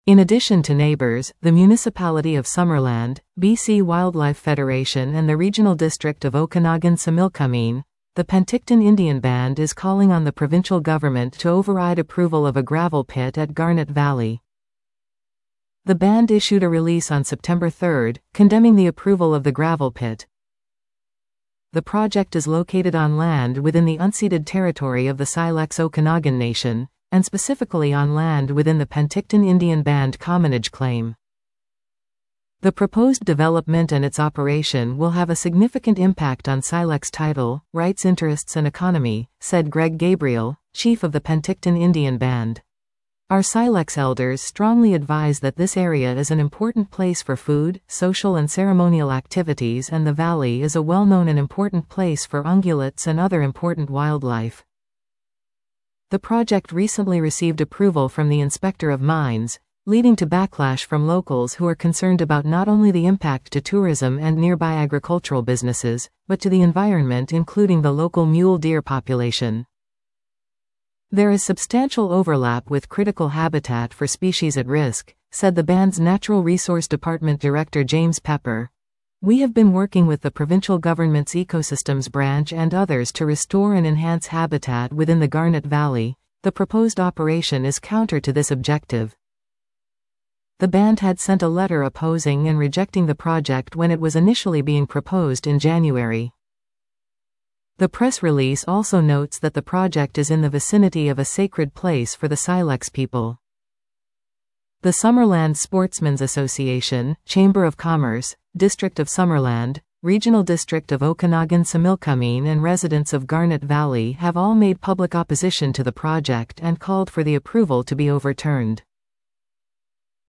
In addition to neighbors, the municipality of Summerland, BC Wildlife Federation and the Regional District of Okanagan-Similkameen, the Penticton Indian Band is calling on the provincial government to override approval of a gravel pit at Garnet Valley. The band issued a release on September 3, condemning the approval of the gravel pit. The project is located on land within the unceded territory of the Silex Okanagan Nation, and specifically on land within the Penticton Indian Band commonage claim. The proposed development and its operation will have a significant impact on Silex title, rights interests and economy, said Greg Gabriel, chief of the Penticton Indian Band. Our Silex elders strongly advise that this area is an important place for food, social and ceremonial activities, and the valley is a well-known and important place for ungulates and other important wildlife. The project recently received approval from the Inspector of Mines, leading to backlash from locals who are concerned about not only the impact to tourism and nearby agricultural businesses, but to the environment, including the local mule deer population. There is substantial overlap with critical habitat for species at risk, said the band's Natural Resource Department Director James Pepper. We have been working with the provincial government's ecosystems branch and others to restore and enhance habitat within the Garnet Valley. The proposed operation is counter to this objective. The band had sent a letter opposing and rejecting the project when it was initially being proposed in January. The press release also notes that the project is in the vicinity of a sacred place for the Silex people. The Summerland Sportsmen's Association, Chamber of Commerce, District of Summerland, Regional District of Okanagan-Similkameen and residents of Garnet Valley have all made public opposition to the project and called for the approval to be overturned.